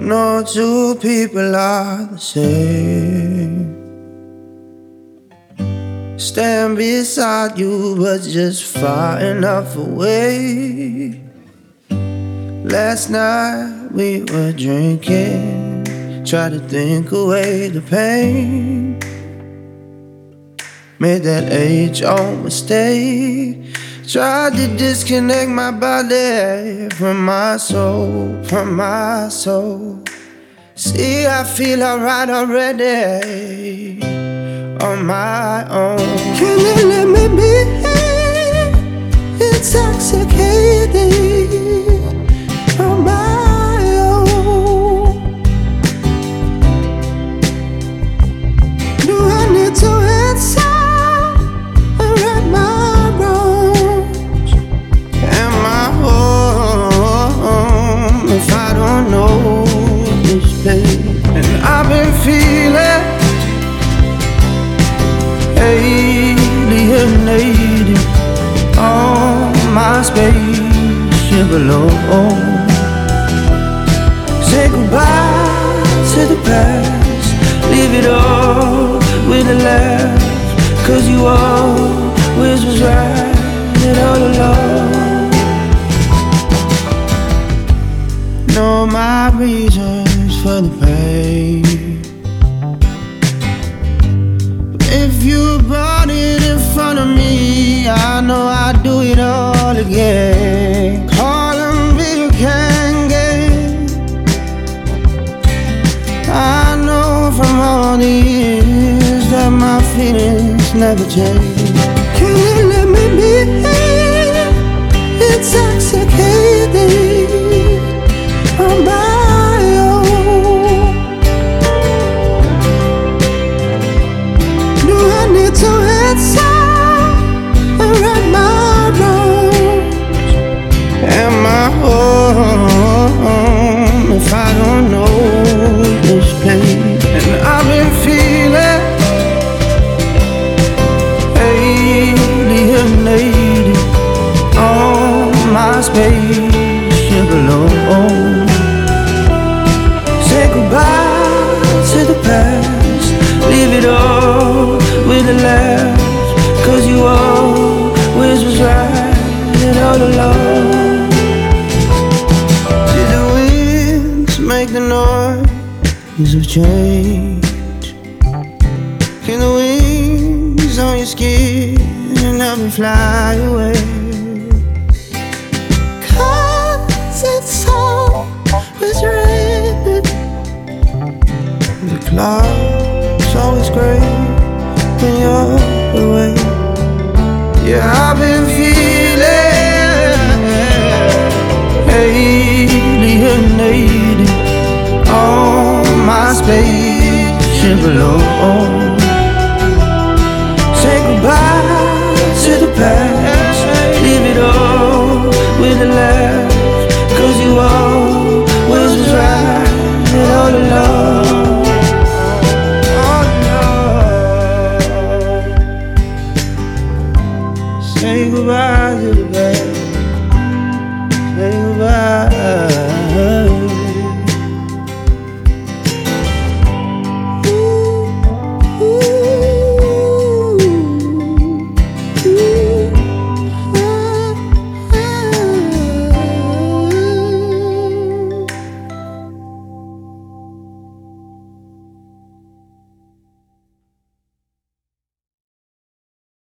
No two people are the same. Stand beside you, but just far enough away. Last night we were drinking, try to think away the pain. Made that age-old mistake. Tried to disconnect my body from my soul, from my soul. See, I feel alright already on my own. Can you let me be intoxicated on my own? Do I need to answer or right my wrongs? Am I home if I don't know this place? And I've been feeling alienated on my spaceship alone. Say goodbye to the past, leave it all with a laugh. 'Cause you always was right all along. Know my reasons for the pain. If you brought it in front of me, I know I'd do it all again. Call them if you can get. I know from all the years that my feelings never change. Can you let me be intoxicated on my own? Do I need to answer or right my wrongs? Am I home if I don't know this pain? And I've been feeling alienated on my spaceship alone. Say goodbye to the past, leave it all with a laugh. 'Cause you always was right all along. Did the winds make the noise of change? Can the wings on your skin help me fly away? 'Cause it's always raining, the clouds always gray when you're away. Yeah, I've been feeling alienated on my spaceship alone.